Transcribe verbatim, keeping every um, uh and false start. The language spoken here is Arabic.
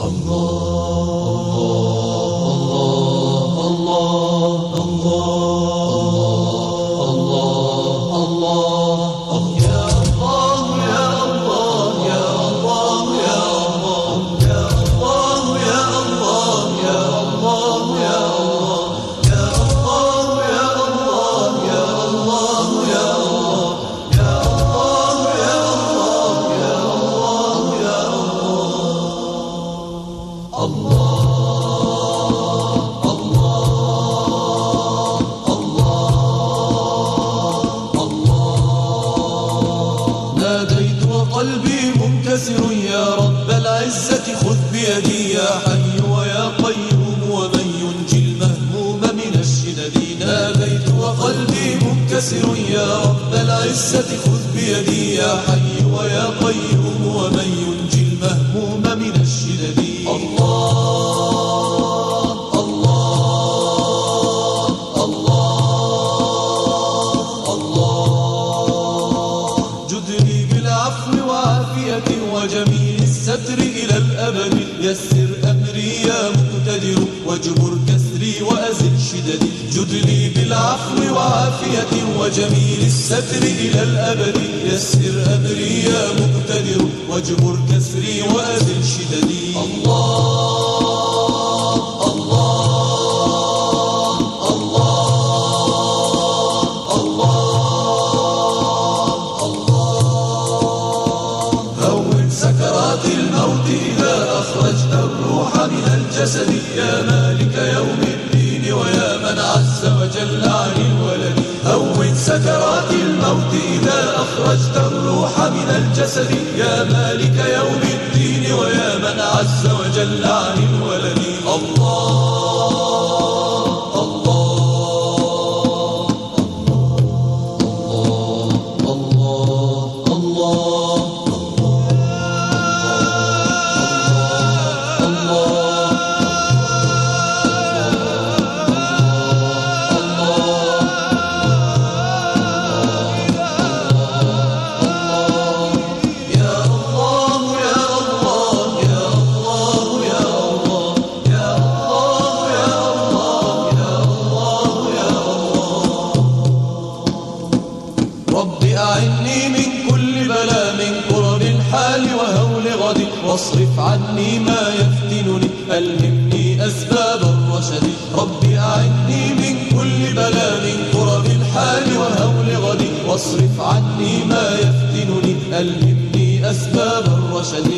قلبي منكسر يا رب العزة خذ بيدي يا حي ويا قيوم ومن ينجي المهموم من الشدد. ناديت وقلبي منكسر يا رب العزة خذ بيدي يا حي ويا قيوم ومن ينجي المهموم من الشدد. الله الله الله الله جدني بالعفو وعافية وجميل الستر إلى الأبد. يسر أمري يا مقتدر واجبر كسري وأزل شددي. جدني بالعفو وعافية وجميل الستر إلى الأبد. يسر أمري يا مقتدر واجبر كسري وأزل شددي. الله الله الله الله هون سكرات الموت إذا أخرجت الروح من الجسد. يا مالك يوم الدين ويا من عز وجل عن الولد. هون سكرات الموت إذا أخرجت الروح من الجسد. يا مالك يوم الدين ويا من عز وجل عن الولد. الله الله الله الله الله أعني من كل بلاء من كرب الحال وهول غد. واصرف عني ما يفتنني ألهمني أسباب الرشد. ربي أعني من كل بلاء من كرب الحال وهول غد. واصرف عني ما يفتنني ألهمني أسباب الرشد.